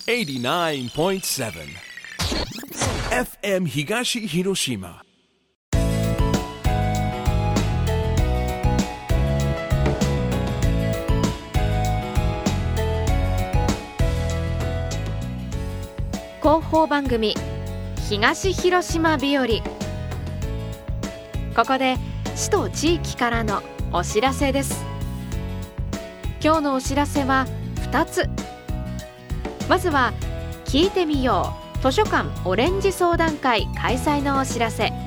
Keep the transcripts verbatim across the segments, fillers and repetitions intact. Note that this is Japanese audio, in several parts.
はちじゅうきゅうてんなな エフエム 東広島。 広報番組東広島日和。ここで市と地域からのお知らせです。今日のお知らせはふたつ。まずは聞いてみよう図書館オレンジ相談会開催のお知らせ。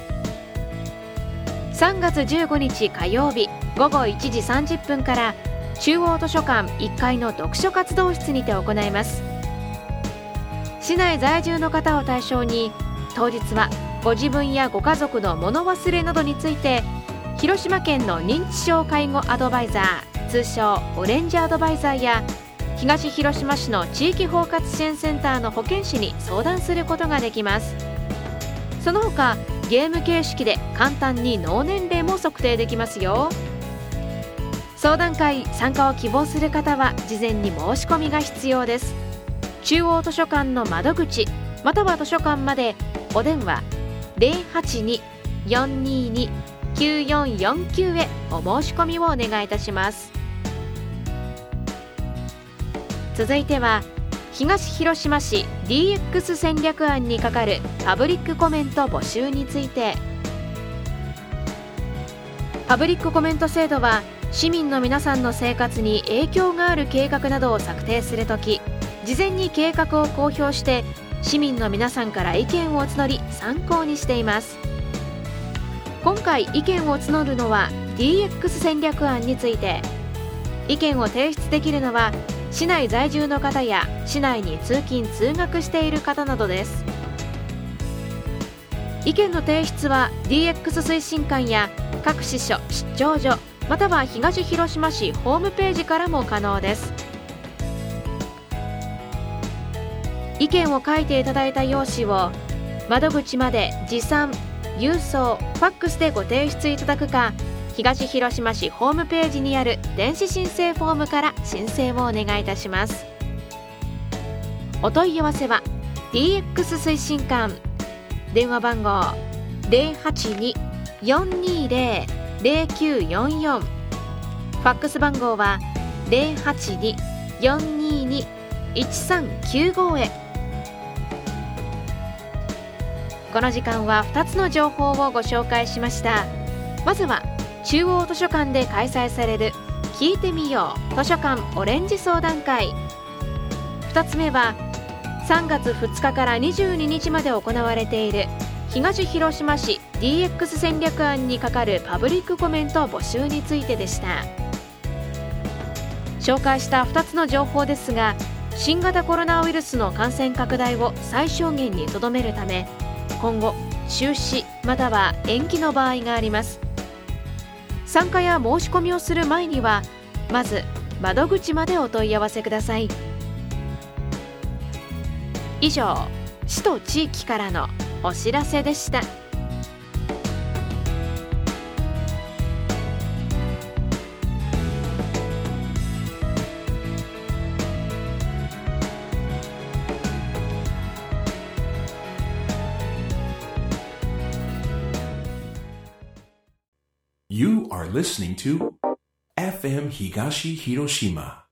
さんがつじゅうごにち火曜日ごごいちじさんじゅっぷんから中央図書館いっかいの読書活動室にて行います。市内在住の方を対象に当日はご自分やご家族の物忘れなどについて広島県の認知症介護アドバイザー通称オレンジアドバイザーや東広島市の地域包括支援センターの保健師に相談することができます。その他ゲーム形式で簡単に脳年齢も測定できますよ。相談会参加を希望する方は事前に申し込みが必要です。中央図書館の窓口または図書館までお電話 ゼロはちに よんにーに きゅうよんよんきゅう へお申し込みをお願いいたします。続いては東広島市 ディーエックス 戦略案に係るパブリックコメント募集について。パブリックコメント制度は市民の皆さんの生活に影響がある計画などを策定するとき事前に計画を公表して市民の皆さんから意見を募り参考にしています。今回意見を募るのは ディーエックス 戦略案について。意見を提出できるのは市内在住の方や市内に通勤通学している方などです。意見の提出は ディーエックス 推進官や各支所出張所または東広島市ホームページからも可能です。意見を書いていただいた用紙を窓口まで持参、郵送、ファックスでご提出いただくか東広島市ホームページにある電子申請フォームから申請をお願いいたします。お問い合わせは ディーエックス 推進官電話番号 ゼロはちに よんにーぜろ ゼロきゅうよんよん ファックス番号は ゼロはちに よんにーに いちさんきゅうご へ。この時間はふたつの情報をご紹介しました。まずは中央図書館で開催される聞いてみよう図書館オレンジ相談会。ふたつめはさんがつふつかからにじゅうににちまで行われている東広島市 ディーエックス 戦略案に係るパブリックコメント募集についてでした。紹介したふたつの情報ですが新型コロナウイルスの感染拡大を最小限にとどめるため今後中止または延期の場合があります。参加や申し込みをする前にはまず窓口までお問い合わせください。以上市と地域からのお知らせでした。 You are listening to エフエム 東広島